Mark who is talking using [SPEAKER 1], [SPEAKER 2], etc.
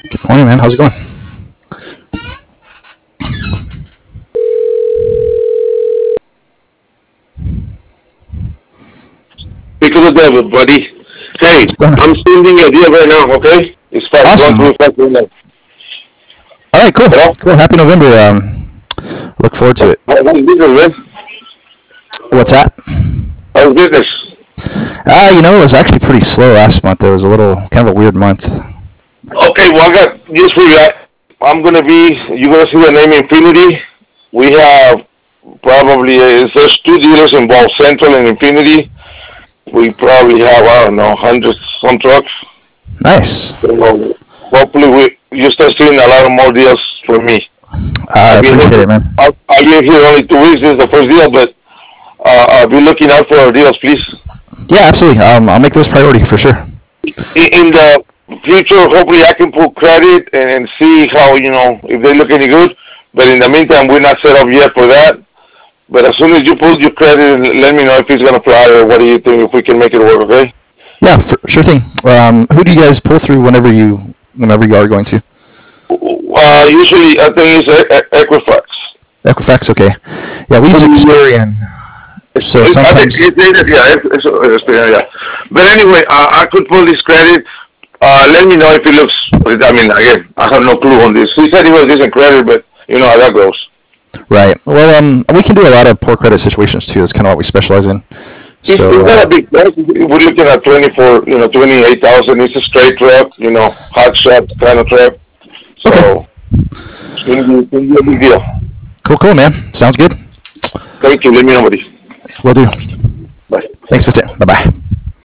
[SPEAKER 1] Good morning, man. How's it going?
[SPEAKER 2] Speak of the devil, buddy. Hey,
[SPEAKER 1] What's going on?
[SPEAKER 2] I'm sending you a deal right now, okay? It's fast.
[SPEAKER 1] Awesome.
[SPEAKER 2] 125 right now.
[SPEAKER 1] All right, cool.
[SPEAKER 2] Hello?
[SPEAKER 1] Cool. Happy November. Look forward to it.
[SPEAKER 2] How's business, man?
[SPEAKER 1] What's that?
[SPEAKER 2] How's business?
[SPEAKER 1] It was actually pretty slow last month. It was a little kind of a weird month.
[SPEAKER 2] Okay, well, I got news for you. You're going to see the name Infinity. We have there's two dealers involved, Central and Infinity. We probably have, I don't know, hundreds, some trucks.
[SPEAKER 1] Nice.
[SPEAKER 2] So hopefully you start seeing a lot of more deals for me.
[SPEAKER 1] I appreciate it, man.
[SPEAKER 2] I've been here only 2 weeks. This is the first deal, but I'll be looking out for deals, please.
[SPEAKER 1] Yeah, absolutely. I'll make this priority for sure.
[SPEAKER 2] In the future, hopefully I can pull credit and see how, if they look any good. But in the meantime, we're not set up yet for that. But as soon as you pull your credit, let me know if it's going to fly or what do you think, if we can make it work, okay?
[SPEAKER 1] Yeah, sure thing. Who do you guys pull through whenever you are going to?
[SPEAKER 2] Usually, I think it's Equifax.
[SPEAKER 1] Equifax, okay. Yeah, we use Experian. So sometimes...
[SPEAKER 2] Yeah. But anyway, I could pull this credit. Let me know if it looks, again, I have no clue on this. He said he was decent credit, but you know how that goes.
[SPEAKER 1] Right. Well, we can do a lot of poor credit situations too. That's kind of what we specialize in.
[SPEAKER 2] It's not a big truck. We're looking at 28,000. It's a straight truck, hot shot kind of truck. So, it's going to be a big deal.
[SPEAKER 1] Cool, man. Sounds good.
[SPEAKER 2] Thank you. Let me know, buddy.
[SPEAKER 1] Will do.
[SPEAKER 2] Bye.
[SPEAKER 1] Thanks, Vincent. Bye-bye.